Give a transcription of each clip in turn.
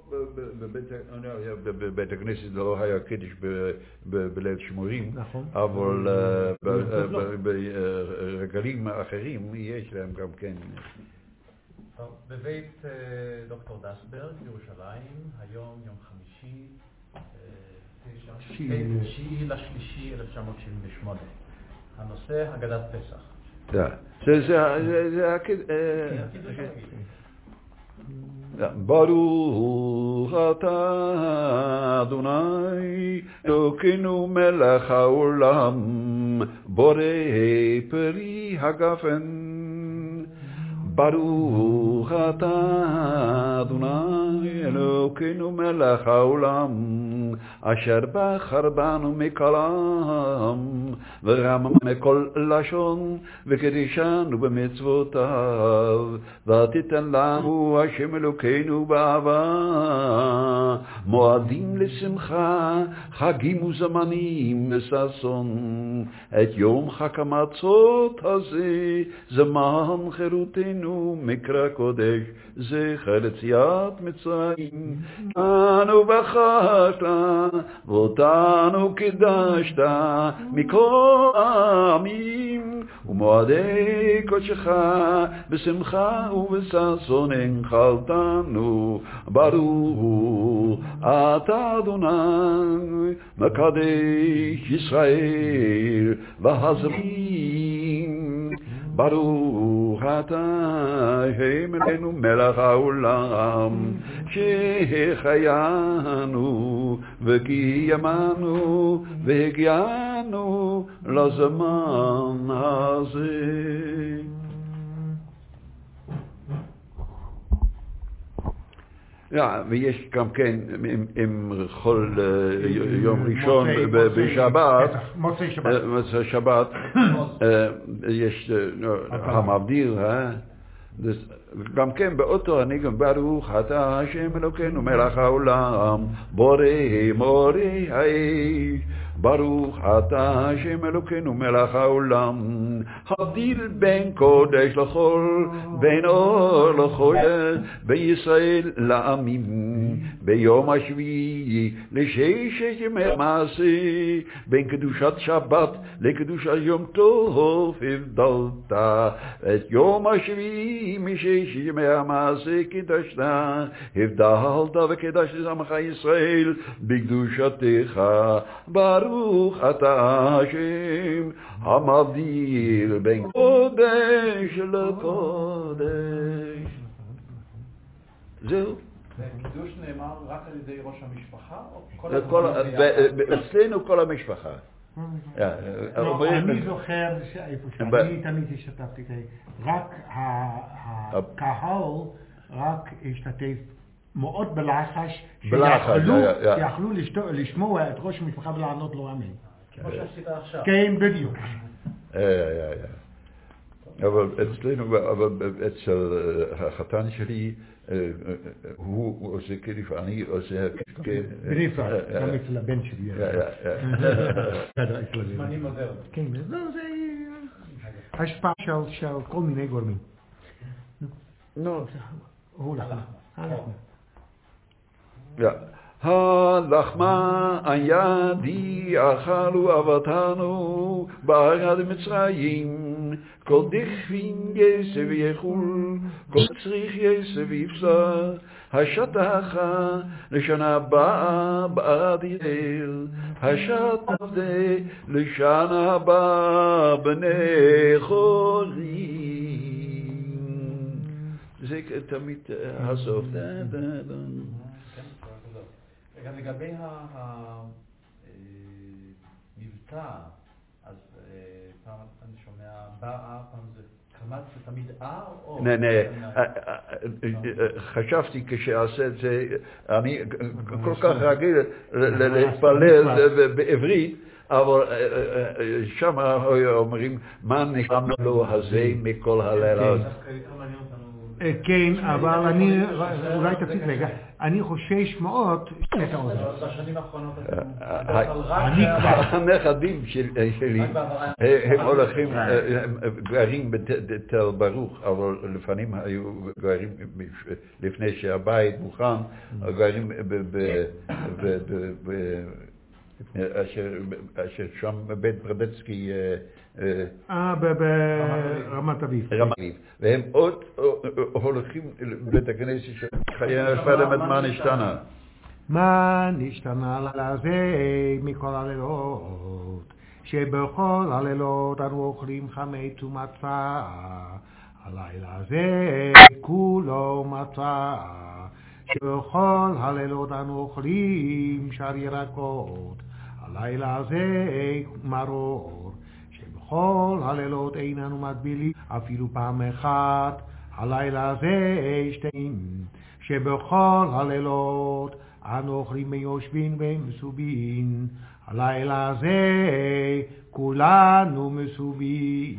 בבית הכנסת זה לא היה קידוש בליל שמורים, נכון. אבל ברגלים אחרים יש להם גם כן. טוב, בבית דוקטור דסברג, ירושלים, היום יום חמישי, 9/3/1978. הנושא הגדת פסח. זה ברוך אתה אדוני אלוקינו מלך העולם בורא פרי הגפן. ברוך אתה אדוני אלוקינו מלך העולם אשר בחר בנו מכל עם ורם מכל לשון וקדישנו במצוותיו ותיתן לנו השם אלוקינו באהבה מועדים לשמחה חגים וזמנים לששון את יום חג המצות הזה זמן חירותנו מקרא קודש זכר יציאת מצרים. אנו בחרת ואותנו קידשת מכל העמים ומועדי קודשך בשמחה ובששון הנחלתנו. ברוך אתה אדוני מקדש ישראל והזרים. ברוך אתה השם אלוהינו מלך העולם שהחיינו וקיימנו והגיענו לזמן הזה. ויש גם כן עם כל יום ראשון בשבת, מוצאי שבת, יש המבדיר, גם כן באותו הניגון ברוך אתה השם אלוקינו מלך העולם בורא מורי האש. ברוך אתה השם אלוקינו מלך העולם הבדיל בין קודש לחול בין אור לחושך בישראל לעמים ביום השביעי לששת ימי המעשה בין קדושת שבת לקדושת יום טוב הבדלת את יום השביעי מששת ימי המעשה קידשת הבדלת וקידשת עמך ישראל בקדושתך. ברוך אתה השם המבדיל בין קודש לקודש. זהו. וקידוש נאמר רק על ידי ראש המשפחה או אצלנו כל המשפחה. אני זוכר שאיפה שאני תמיד השתתפתי, רק הקהל רק השתתף מאוד בלחש, שיכלו לשמוע את ראש המשפחה ולענות לו אמן. כמו שעשית עכשיו. כן, בדיוק. אבל אצלנו, אצל החתן שלי, הוא עושה כדיף, אני עושה בנפרד, גם אצל הבן שלי. זמנים מודרניים. כן, זה השפעה של כל מיני גורמים. הוא הלחמה הידי אכלו אבותינו בארץ מצרים כל דכפין יסב יחול כל צריך יסב יפסח השטח לשנה הבאה בעד ישראל השטח זה לשנה הבאה בני חורים. זה תמיד הסוף. גם לגבי המבטא, אז פעם אני שומע באה, פעם זה כמעט זה תמיד או? חשבתי כשעשה את זה, אני כל כך רגיל להתפלל בעברית, אבל שם אומרים, מה נשמע לו הזה מכל הלילה? כן, אבל אני, אולי תפסיק רגע, אני חושש מאוד את האוזן. בשנים האחרונות הנכדים שלי, הם הולכים, גרים בתל ברוך, אבל לפעמים היו גרים, לפני שהבית מוכן, גרים אשר שם בית ברדצקי, ברמת אביב. והם עוד הולכים לבית הכנסת של חיי השפדם, מה נשתנה? מה נשתנה לזה מכל הלילות, שבכל הלילות אנו אוכלים חמץ ומצה, הלילה הזה כולו מצה, שבכל הלילות אנו אוכלים שאר ירקות, הלילה הזה מרור, שבכל הלילות איננו מגבילים אפילו פעם אחת, הלילה הזה שתיים, שבכל הלילות אנו אוכלים מיושבין ומסובין, הלילה הזה כולנו מסובין.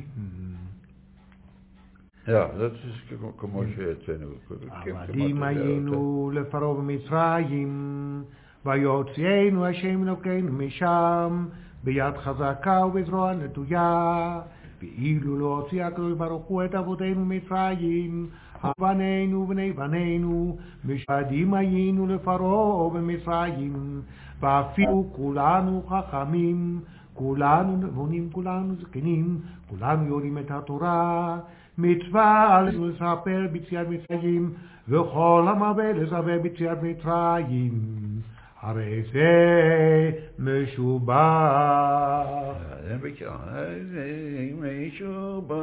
זה כמו שאצלנו. עבדים היינו לפרעה במצרים, ויוציאנו השם אלוקינו משם, ביד חזקה ובזרוע נטויה, ואילו לא הוציא הקדוש ברוך הוא את אבותינו מצרים, בנינו ובני בנינו, משעבדים היינו לפרעה במצרים, ואפילו כולנו חכמים, כולנו נבונים, כולנו זקנים, כולנו יודעים את התורה, מצווה עלינו לספר ביציאת מצרים, וכל המרבה לספר ביציאת מצרים, הרי זה משובח. זה משובח.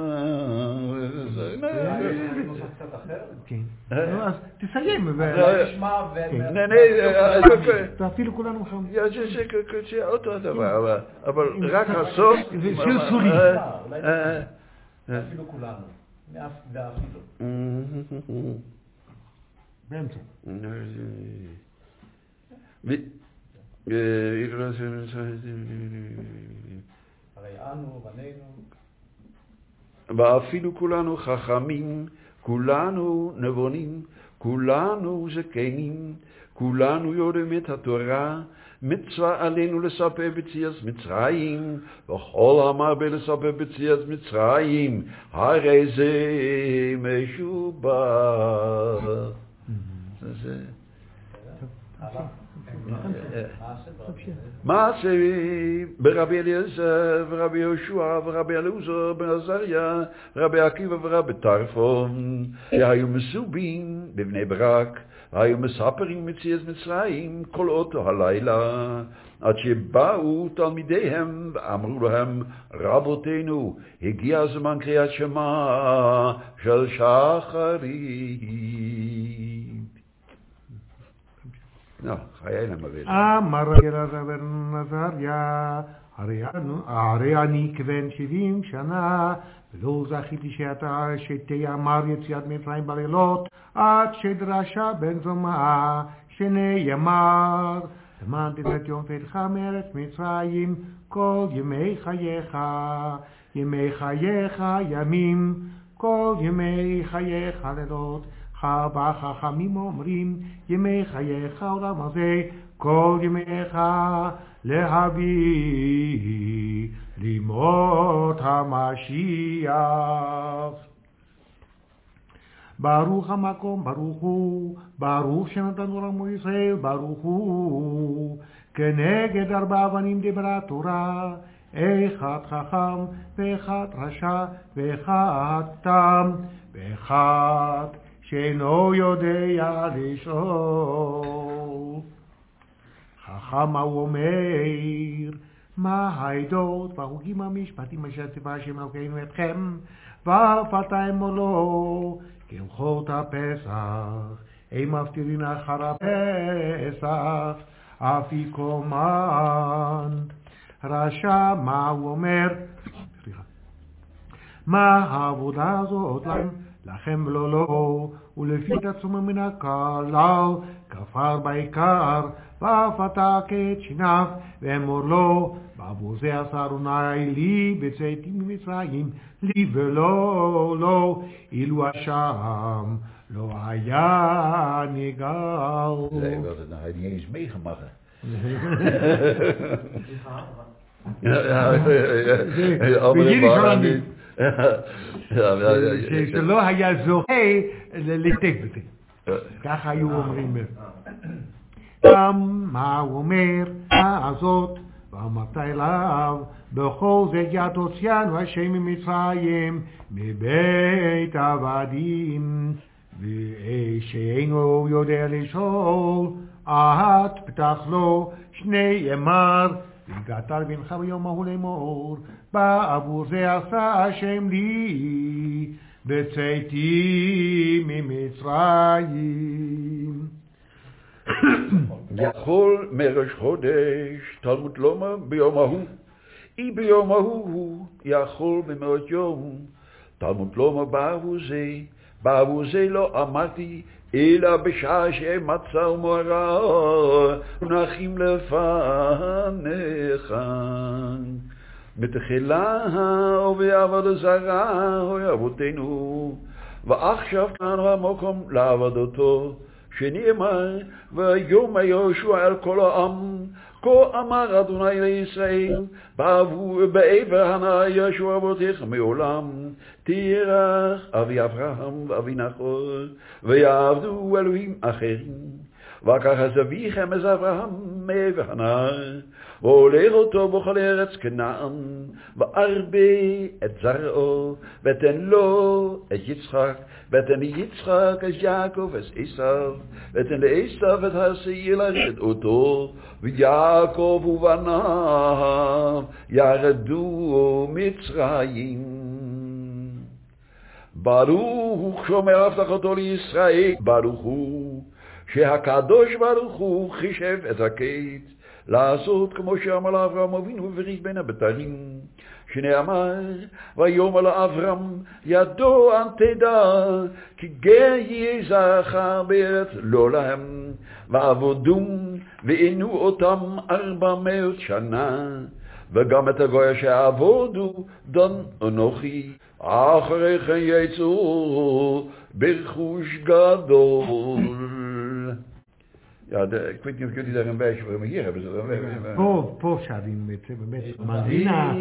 כן. אז תסיים. ואפילו כולנו חם. זה אותו דבר, אבל רק הסוף. זה סלסולי. אפילו כולנו. ואפילו. באמצע. הרי אנו בנינו. ואפילו כולנו חכמים, כולנו נבונים, כולנו זקנים, כולנו יודעים את התורה, מצווה עלינו לספר ביציאת מצרים, וכל המרבה לספר ביציאת מצרים, הרי זה משובח. זה מעשה ברבי אליעזר ורבי יהושע ורבי אלעזר בן עזריה ורבי עקיבא ורבי טרפון, שהיו מסובים בבני ברק, והיו מספרים מציאת מצרים כל אותו הלילה, עד שבאו תלמידיהם ואמרו להם, רבותינו, הגיע זמן קריאת שמע של שחרית. אמר רבי אלעזר בן עזריה, הרי אני כבן 70 שנה, ולא זכיתי שתיאמר יציאת מצרים בלילות, עד שדרשה בן זומא שנאמר, למען תצאת יום פתחה מארץ מצרים כל ימי חייך, ימי חייך ימים, כל ימי חייך לילות. חכמים אומרים, ימי חייך העולם הזה, כל ימיך להביא לימות המשיח. ברוך המקום, ברוך הוא, ברוך שנתנו לעמו ישראל, ברוך הוא. כנגד 4 אבנים דיברה תורה, אחד חכם ואחד רשע ואחד תם ואחד שאינו יודע לשאול. חכם הוא אומר, מה העדות והחוקים המשפטים אשר ציווה השם אלוקינו אתכם, ואפלתם או לא, כהלכות הפסח, אין מפטירין אחר הפסח, אפיקומן. רשע, מה הוא אומר? מה העבודה הזאת לכם ולא לו, ולפי עצמו מן הכלל, וחפר בעיקר, ופתק את שיניו, ואמור לו, בעבור זה עשה אדוני לי בצאתי ממצרים, לי ולא לו, אילו השם לא היה נגאל. Nee, wat het nou, hij niet eens meegemaakt. שלא היה זוכה לתק בזה. ככה היו אומרים. גם מה הוא אומר, הזאת, ואמרת אליו, בכל זה יד הוציאנו השם ממצרים, מבית עבדים, ושאינו יודע לשאול, את פתח לו שני אמר, והגעת לבנך ביום ההוא לאמור, בעבור זה עשה השם לי, בצאתי ממצרים. יכול מראש חודש, תלמוד לומר ביום ההוא, ביום ההוא יכול במאות יום, תלמוד לומר בעבור זה לא אמרתי, אלא בשעה שמצא ומורה, נחים לפניך. בתחילה ובעבודה זרה, אוי אבותינו, ועכשיו כאן המקום לעבודתו, שנאמר, ויאמר יהושע אל כל העם, כה אמר אדוני לישראל, בעבר הנא יהושע אבותיך מעולם, תירח אבי אברהם ואבי נחור, ויעבדו אלוהים אחרים, וקחת אביכם את אברהם מעבר הנא, והולך אותו בכל ארץ כנען, והרבה את זרעו, ותן לו את יצחק, ותן ליצחק את יעקב את עשיו, ותן לעשיו את השעיר לרדת אותו, ויעקב ובניו ירדו מצרים. ברוך שומר הבטחתו לישראל, ברוך הוא, שהקדוש ברוך הוא חישב את הקץ, לעשות כמו שאמר לאברהם אבינו בברית בין הבתרים, שנאמר, ויאמר לאברהם, ידוע תדע, כי גר יהיה זרעך בארץ לא להם, ועבודום ועינו אותם 400 שנה, וגם את הגוי שעבודו דן אנוכי, אחרי כן יצאו ברכוש גדול. Ja, ik weet niet of jullie daar een wijsje voor, maar hier hebben ze wel. פה שרים את זה באמת, מנגינה,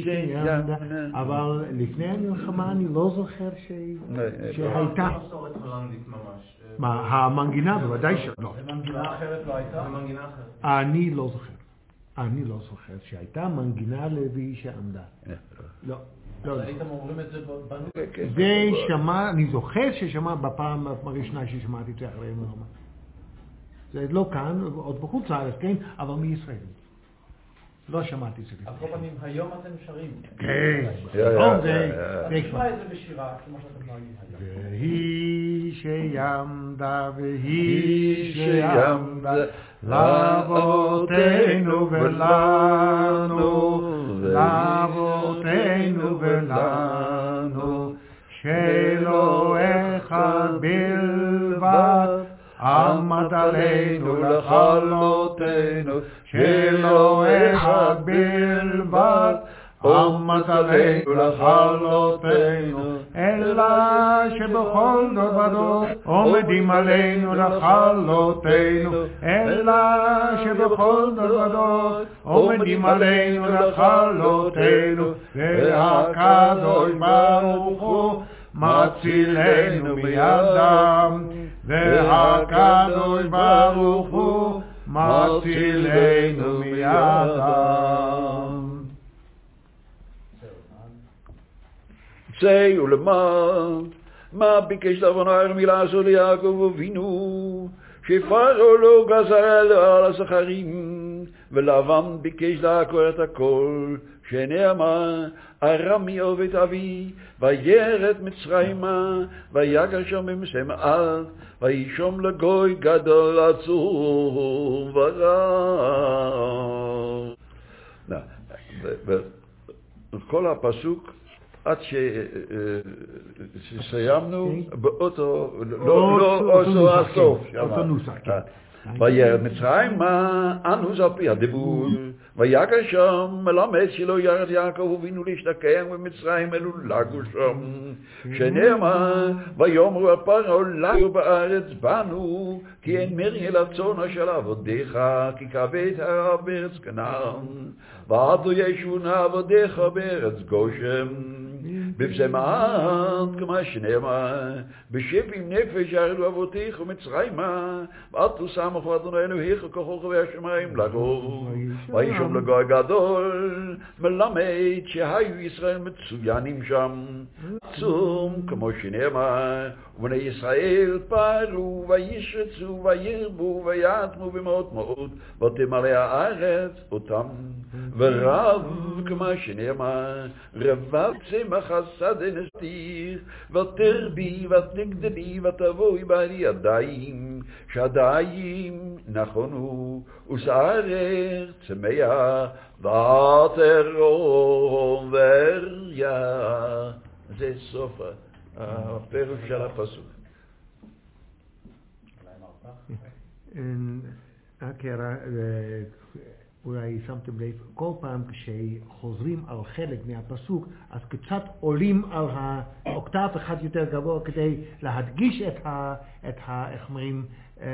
אבל לפני המלחמה אני לא זוכר שהייתה. מה, המנגינה בוודאי שלא. מנגינה אחרת לא הייתה? מנגינה אחרת. אני לא זוכר שהייתה מנגינה לוי שעמדה. לא. הייתם אומרים את זה בנו? זה שמע, אני זוכר ששמע בפעם הראשונה ששמעתי את זה אחרי המלחמה. זה לא כאן, עוד בחוץ לארץ, כן, אבל מישראל. לא שמעתי את זה. על כל פנים, היום אתם שרים. כן. נשמע את זה בשירה, כמו שאתם נוהגים היום. והיא שיעמדה, והיא שיעמדה, לאבותינו ולנו, שלא אחד בלבד, עמד עלינו לכלותנו, שלא אחד בלבד, עמד עלינו לכלותנו, אלא שבכל דור ודור עומדים עלינו לכלותנו, אלא שבכל דור ודור עומדים עלינו לכלותנו, והקדוש ברוך הוא מצילנו מידם, והקדוש ברוך הוא מצילנו מידם. צאו למען, מה ביקש אדוני מלעשות ליעקב אבינו, שפרעה לא גזר על הזכרים, ולבן ביקש לעקור את הכל, שנאמר, ארמי עובד אבי, וירד מצרימה, ויגר שם במסמעיו, וישום לגוי גדול עצום ורב. כל הפסוק עד שסיימנו באותו, לא הסוף. אותו נוסח, כן. וירד מצרימה, אנוס על פי הדיבור, ויגע שם, מלמד שלא ירד יעקב אבינו להשתכן במצרים אלו לגו שם, שנאמר, ויאמרו על פרעה לגו בארץ בנו, כי אין מרי אל הצאן אשר עבדיך, כי כבד הרב בארץ כנען, ועד לא ישון עבדיך בארץ גושם, בבשמת כמה שנאמר, בשבעים נפש ירדו אבותיך ומצרימה, ועד תשמחו אדוני אלוהיך כוכבי השמיים לגו, וישום לגוי גדול, מלמד שהיו ישראל מצוינים שם, עצום כמו שנאמר, ובני ישראל פעלו וישרצו וירבו ויעטמו במאות מאות, ותמלא הארץ אותם, ורב כמו שנאמר, רבב צמח השדה נסתיר, ותרבי ותגדלי ותבואי בעלי ידיים, שהדיים נכונו, ושערך צמח, ותרום וריה. זה סוף הפירוש של הפסוק. אולי שמתם לב, כל פעם כשחוזרים על חלק מהפסוק, אז קצת עולים על האוקטב אחד יותר גבוה כדי להדגיש איך אומרים,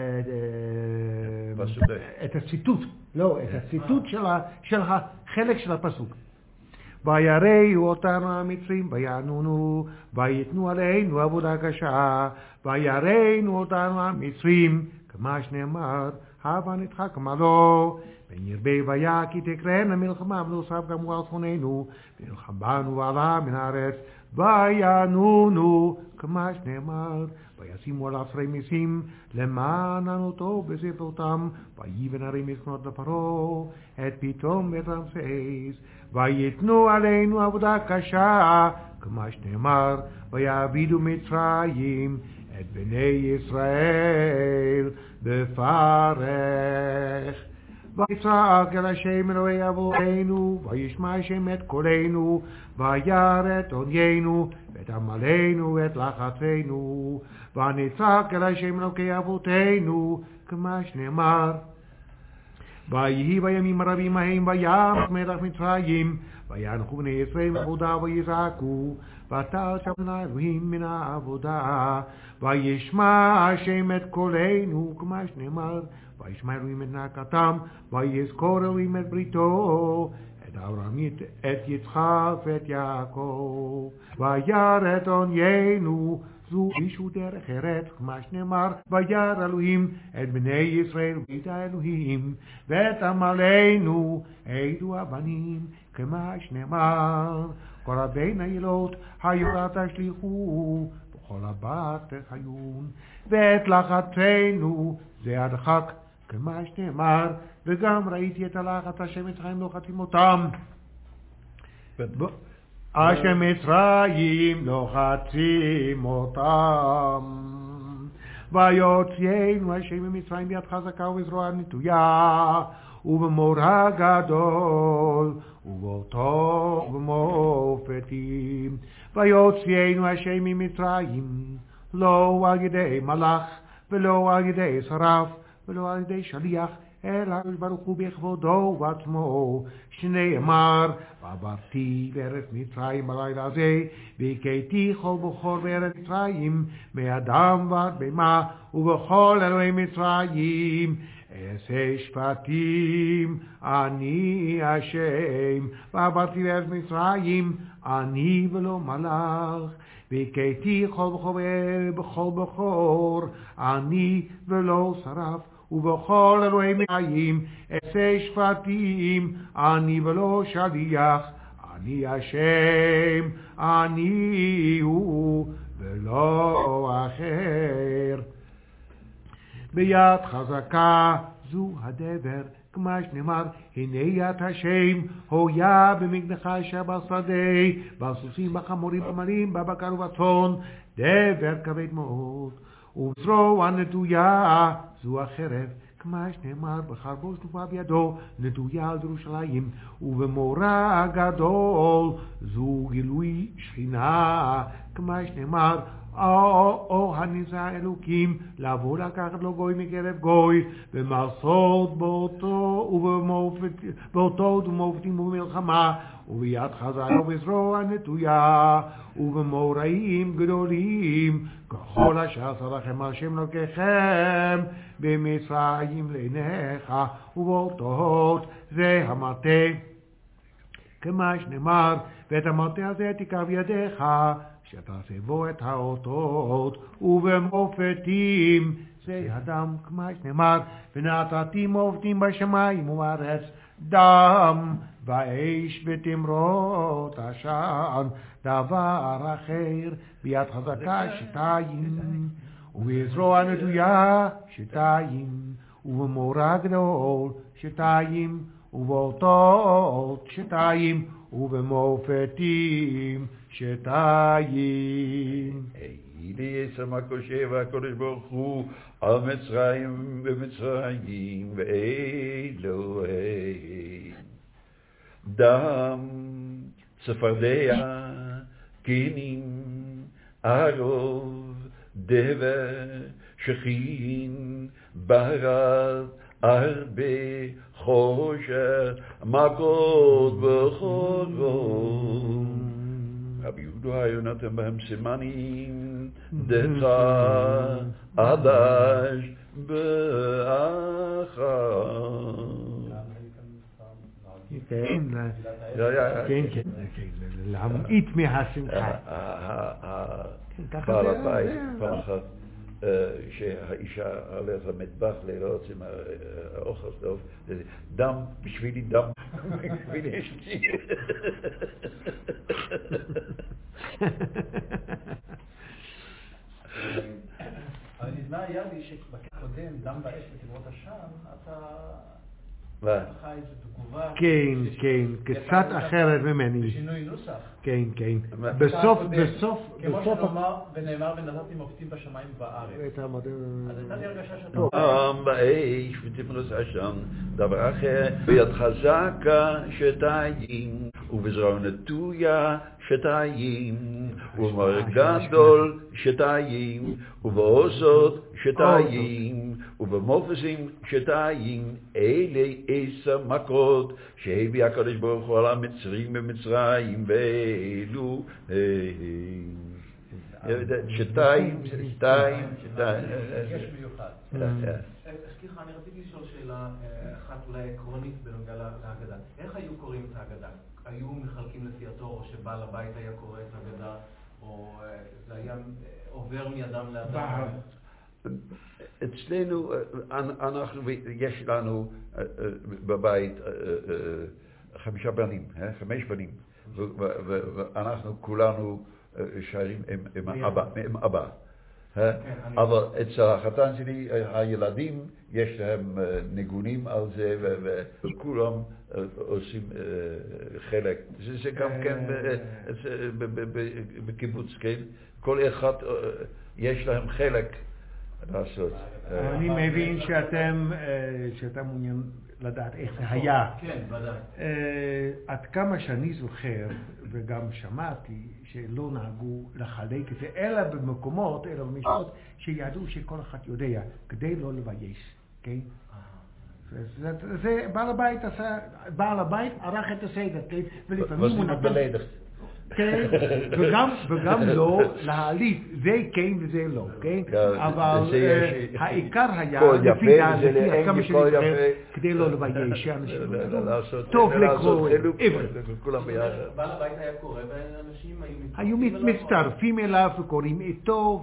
את הציטוט, לא, את הציטוט של החלק של הפסוק. ויראו אותנו המצרים, ויענונו, ויתנו עלינו עבודה קשה, ויראנו אותנו המצרים, כמה שנאמר, הבה נדחק מלו, בין ירבה ויה כי תקראנה מלחמה ונוסף גם על צפוננו, ונלחם בנו ועלה מן הארץ, ויענונו, כמה שנאמר, וישימו עליו שרי מיסים, למען ענותו בספלותם, ויבן הרי מסכנות לפרעה, את פתאום ואת רמסס, ויתנו עלינו עבודה קשה, כמה שנאמר, ויעבידו מצרים, את בני ישראל בפרך. ויצעק אל השם אלוהי אבותינו, וישמע השם את קולנו, וירא את עוניינו, ואת עמלנו ואת לחצנו, ונצעק אל השם אלוקי אבותינו, כמה שנאמר. ויהי בימים רבים ההם וימח מלך מצרים, וינחו בני ישראל מעבודה ויזעקו, ותעל שם אלוהים מן העבודה, וישמע השם את קולנו, כמה שנאמר. וישמע אלוהים את נאקתם, ויזכור אלוהים את בריתו, את אברהם, את יצחק ואת יעקב, וירא את עוניינו, זו אישו דרך ארץ, כמה שנאמר, וירא אלוהים את בני ישראל ואת האלוהים, ואת עמלנו, עדו הבנים, כמה שנאמר, כל הבן הילות היו תשליכו, וכל הבת תחיון, ואת לחצנו זה הדחק, כמה שנאמר, וגם ראיתי את הלחץ אשר מצרים לוחצים אותם. אשר מצרים לוחצים אותם. ויוציאנו השם ממצרים ביד חזקה ובזרוע נטויה, ובמור הגדול, ובאותו ובמופתים. ויוציאנו השם ממצרים, לא על ידי מלאך, ולא על ידי שרף, ולא על ידי שליח, אלא ברוך הוא בכבודו ובעצמו, שנאמר, ועברתי בארץ מצרים בלילה הזה, והכיתי כל בכור בארץ מצרים, מאדם ועד בהמה, ובכל אלוהי מצרים, אעשה שפטים, אני השם, ועברתי בארץ מצרים, אני ולא מלאך, והכיתי כל בכור, אני ולא שרף, ובכל אלוהי מצרים אעשה שפטים, אני ולא שליח, אני השם, אני הוא ולא אחר. ביד חזקה זו הדבר, כמה שנאמר, הנה יד השם, הויה במקדך אשר בשדה, בסוסים בחמורים במרים, בבקר ובצאן, דבר כבד מאוד. וזרוע נטויה זו החרב, כמו שנאמר, בחרבו שלופה בידו, נטויה על ירושלים, ובמורא הגדול, זו גילוי שכינה, כמו שנאמר, או הניסה אלוקים, לבוא לקחת לו גוי מקרב גוי, ומסות באותות ומופתים ובמלחמה, וביד חזקה ובזרוע נטויה, ובמוראים גדולים, ככל אשר עשה לכם השם אלוקיכם, במצרים לעיניך, ובאותות זה המטה. כמו שנאמר, ואת המטה הזה תיקח בידיך, שתעשה בו את האותות, ובמופתים זה הדם, כמו שנאמר, ונתתי מופתים בשמיים ובארץ, דם ואש בתמרות עשן, דבר אחר ביד חזקה שתיים, ובזרוע נטויה שתיים, ובמורא גדול שתיים, ובאותות שתיים, ובמופתים שתיים. לי ישם הקושב והקודש ברוך הוא על מצרים ומצרים ואלוהים. דם צפרדע קינים ערוב דבר שכין ברד הרבה חושר מכות בחורות. רבי יהודה היה נותן בהם סימנים דצה עדש באחר. כן, להמעיט מהשמחה. בעל הבית פעם אחת שהאישה הולכת למטבח לראות עם האוכל טוב, דם בשבילי דם, בשבילי אשתי. אבל נדמה היה לי שבקודם דם באש בתמרות עשן, אתה לך איזו תגובה. כן, כן, קצת אחרת ממני. בשינוי נוסח. כן, כן. בסוף, כמו שנאמר, ונאמר ונתתי מופתים בשמיים בארץ. אז הייתה לי הרגשה שאתה... דם באש בתמרות עשן, דבר אחר, ביד חזקה שתיים, ובזרוע נטויה שתיים, ובמורא גדול שתיים, ובעוזות שתיים, ובמופתים שתיים, אלה 10 מכות שהביא הקדוש ברוך הוא על המצרים במצרים ואלו שתיים. יש מיוחד. סליחה, אני רציתי לשאול שאלה אחת אולי עקרונית בנוגע להגדה. איך היו קוראים את ההגדה? היו מחלקים לפי התור, או שבעל הבית היה קורא את ההגדה, או זה היה עובר מידם לאדם? אצלנו, יש לנו בבית 5 בנים, 5 בנים, ואנחנו כולנו שרים עם אבא. אבל אצל החתן שלי, הילדים, יש להם ניגונים על זה, וכולם עושים חלק. זה גם כן בקיבוץ, כן? כל אחד יש להם חלק לעשות. אני מבין שאתם מעוניין לדעת איך זה היה. כן, ודאי. עד כמה שאני זוכר, וגם שמעתי, שלא נהגו לחלק את זה, אלא במקומות, אלא במשפט, שידעו שכל אחד יודע, כדי לא לבייש, כן? זה בעל הבית ערך את הסדר, כן? ולפעמים הוא נתן... כן, וגם לא להעליף, זה כן וזה לא, כן? אבל העיקר היה, לפי כמה שנקרא, כדי לא לבייש, שאנשים טוב לקרוא עברית. בעל הבית היה קורא, ואנשים היו מצטרפים אליו וקוראים איתו,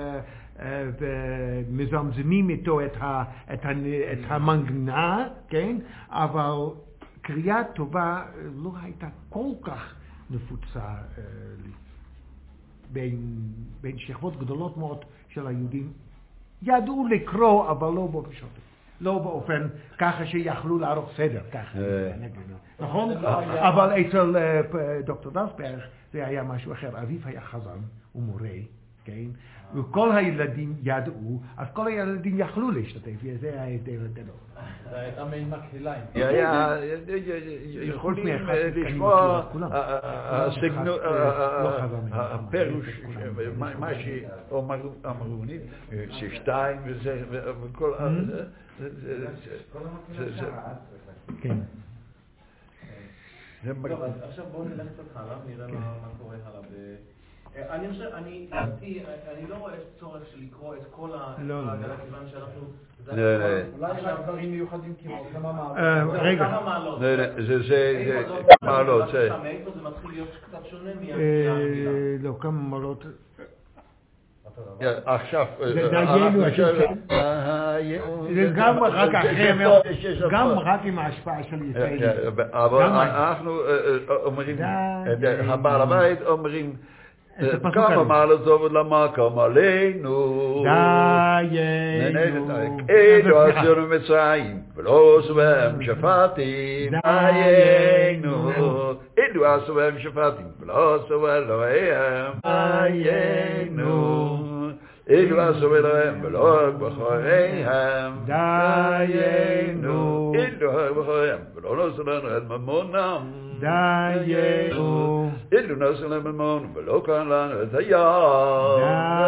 ומזמזמים איתו את המנגנה, כן? אבל קריאה טובה לא הייתה כל כך נפוצה בין שכבות גדולות מאוד של היהודים. ידעו לקרוא, אבל לא באופן לא באופן ככה שיכלו לערוך סדר, ככה. נכון? אבל אצל דוקטור דסברג זה היה משהו אחר. אביו היה חזן ומורה, כן? וכל הילדים ידעו, אז כל הילדים יכלו להשתתף, זה ההבדל הגדול. זה הייתה מעין מקהלה. יכולים לשמוע הפירוש, מה שאמרו לי, ששתיים וזה, וכל זה. כן. עכשיו בואו נלך קצת הלאה, נראה מה קורה הלאה. אני לא רואה צורך של לקרוא את כל ההגדה, כיוון שאנחנו... אולי יש דברים מיוחדים כמו כמה מעלות. רגע. כמה מעלות. זה מעלות. מאיפה זה מתחיל להיות קצת שונה לא, כמה מעלות. עכשיו... זה גם רק אחרי, גם רק עם ההשפעה של ישראל. אבל אנחנו אומרים, הבעל הבית אומרים, כמה מעלות עובד למקום עלינו. דיינו. אלו עשינו מצרים, ולא עשו בהם שפטים. דיינו. אלו עשו בהם שפטים, ולא עשו אלוהיהם. דיינו. אלו עשו אלוהיהם, ולא בחוריהם. דיינו. אלו בחוריהם, ולא נעשו לנו את ממונם. דיינו. אלו נעשו להם ממון, ולא קרא לנו את הים.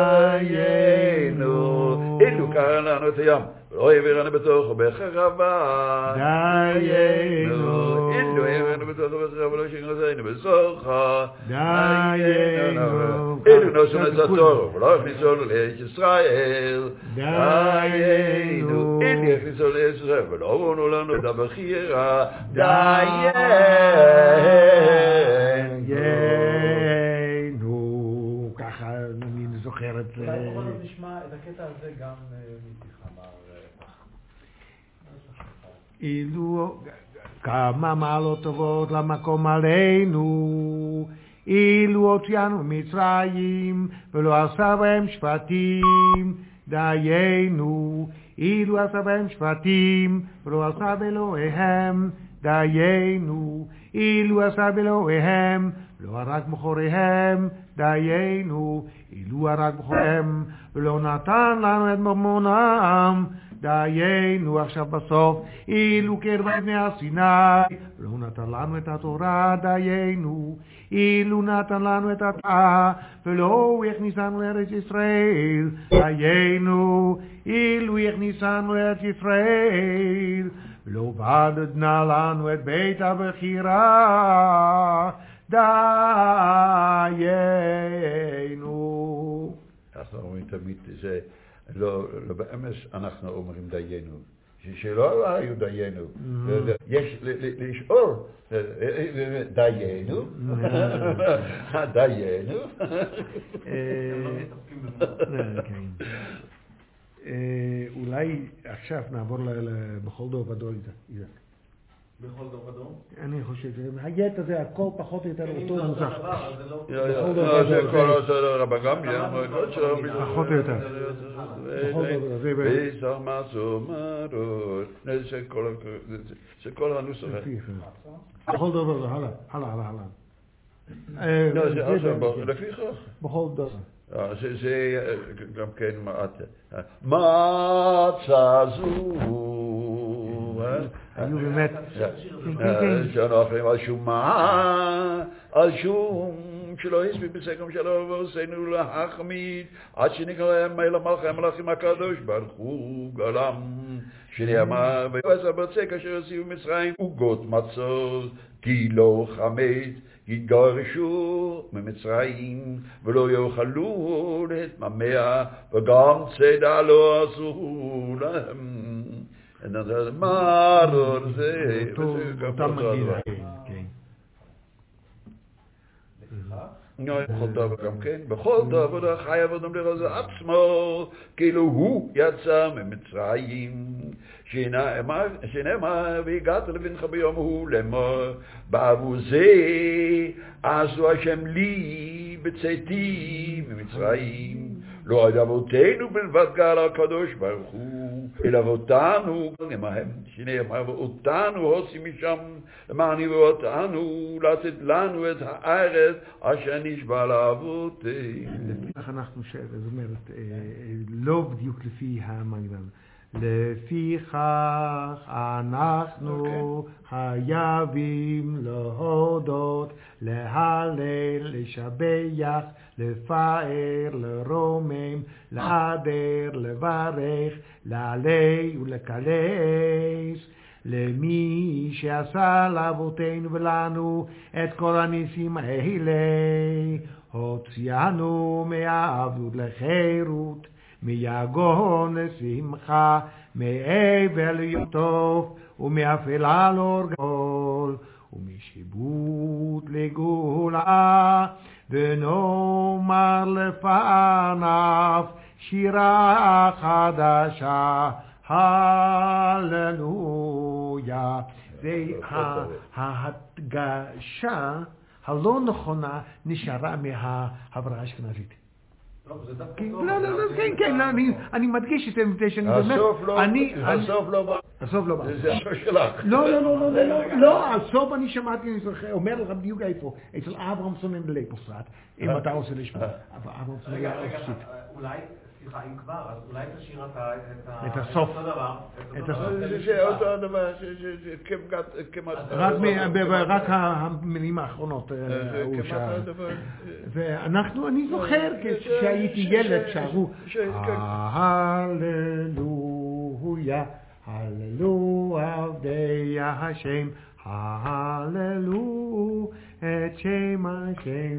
דיינו. אלו קרא לנו את הים, ולא העבירנו בתוכו בחרבה. דיינו. אלו העבירנו בתוכו בחרבה, ולא שכנתנו בסוחה. דיינו. אלו נעשו נצתו, ולא הכניסו לארץ ישראל. דיינו. אלו הכניסו לארץ ישראל, ולא הראו לנו את הבחירה. דיינו. ככה אני זוכר את זה. אולי בכל זאת נשמע את הקטע הזה גם מפיך, אמר אילו כמה מעלות טובות למקום עלינו, אילו הוציאנו מצרים ולא עשה בהם שפטים. דיינו. אילו עשה בהם שפטים ולא עשה באלוהיהם. דיינו. אילו עשה באלוהיהם לא הרג בחוריהם. דיינו. אילו הרג בחוריהם ולא נתן לנו את ממונם. דיינו. עכשיו בסוף, אילו קרבה בני הסיני לא נתן לנו את התורה. דיינו. אילו נתן לנו את התורה ולא הכניסנו לארץ ישראל. דיינו. אילו הכניסנו לארץ ישראל לא בדדנה לנו את בית הבחירה. דיינו. אנחנו אומרים תמיד זה, לא באמס אנחנו אומרים דיינו, שלא היו דיינו, יש לשאול דיינו, דיינו. אולי עכשיו נעבור בכל דור ודור איזה. בכל דור ודור? אני חושב, הגט הזה הכל פחות או יותר אותו נוסח. זה כל אותו רבא גמליאל, פחות או יותר. ויסר מסומרות, זה כל הנוסח. בכל דור ודור, הלאה. לא, זה עכשיו לפיכך. בכל דור. זה גם כן מצה זו. היו באמת. שאנחנו על שומה, על שום שלא הספיק בסקום שלו ועושינו להחמיד עד שנקרא מלך מלכי המלכים הקדוש ברוך הוא גלם שנאמר ויועץ הבצע כאשר הוציאו מצרים עוגות מצות כי לא חמץ יתגרשו ממצרים ולא יאכלו להתממע וגם צידה לא עשו להם. מה לא זה אותם מגיעים. בכל דבר גם כן, בכל דבר חייב אדם לראות עצמו כאילו הוא יצא ממצרים שנאמר והגעת לבנך ביום הוא לאמור בעבור זה עשו השם לי בצאתי ממצרים לא עד אבותינו בלבד גאל הקדוש ברוך הוא אלא אותנו, שנאמר, ואותנו הוציא משם למעני ואותנו לתת לנו את הארץ אשר נשבע לאבותינו. כך אנחנו זאת אומרת, לא בדיוק לפי המנגנון. לפיכך אנחנו חייבים להודות, להלל, לשבח, לפאר, לרומם, להדר, לברך, לעלי ולקלס, למי שעשה לאבותינו ולנו את כל הניסים האלה, הוציאנו מהעבדות לחירות, מיגון לשמחה, מעבר ליוטוף, ומאפלה לאורגול, ומשיבות לגאולה, ונאמר לפניו שירה חדשה, הללויה. זה ההדגשה הלא נכונה נשארה מההבראה האשכנזית. כן, אני מדגיש את זה מפני שאני באמת... הסוף לא בא. זה הסוף שלך. לא, הסוף אני שמעתי, אומר לך בדיוק איפה, אצל אברמסון אין ליפוסט, אם אתה רוצה לשמוע. אברמסון היה אופסית. אולי, סליחה, אם כבר, אז אולי תשאיר את הסוף. זה אותו דבר, זה כמעט... רק המילים האחרונות. ואנחנו, אני זוכר כשהייתי ילד שרו הללויה, הללויה עבדי השם, הללו את שם השם,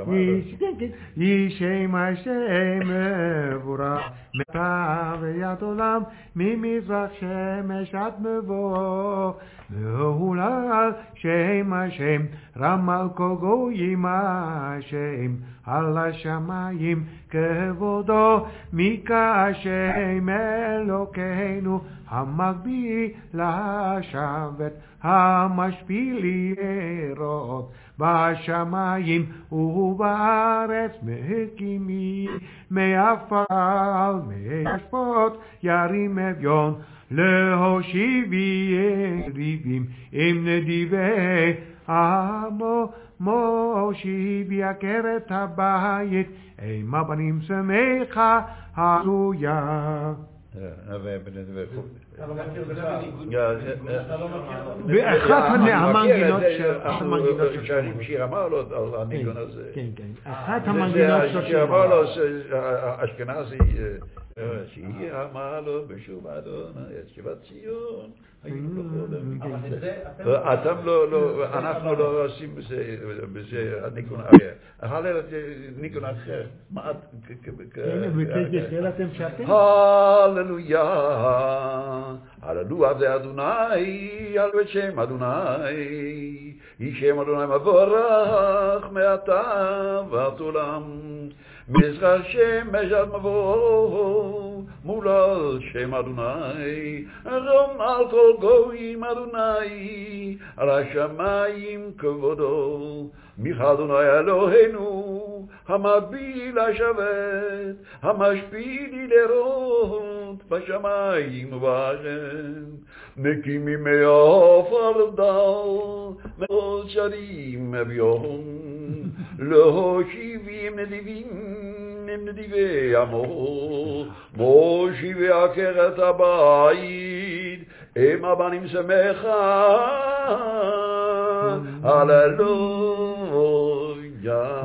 ישם השם מבורך, מתה ויד עולם, ממזרח שמש עד מבוא, מהולל שם השם, רם על כל גויים השם, על השמיים כבודו, מקשם אלוקינו, המגביל לשבת, המשפיל ירוד, בשמיים ובארץ מקימי, מעפר מהשפות ירים אביון, להושיבי יריבים עם נדיבי עמו, מושיבי עקרת הבית, אימה בנים שמחה, הללויה. באחת המנגינות שרים שיר אמר לו על הניגון הזה. אחת המנגינות שיר אמר לו אשכנזי, שיר אמר לו בשוב אדוני את שיבת ציון. אתם אנחנו לא עושים בזה הניגון אחר. הלל ניגון אחר. הללויה, הללויה זה אדוני, על בית שם אדוני, ישם אדוני מבורך מעתה ועד עולם, מזרח שמש עד מבוא, מולל שם אדוני, רום על כל גויים אדוני, על השמיים כבודו, מחדוני אלוהינו, המגביל השבת, המשפיל לראות, בשמיים ובארץ, מקימים מעפר דל, מאוד שרים אביון, להושיבים נדיבים, נדיבי עמו, מושיבי עקרת הבית, הם הבנים שמחה, הללויה.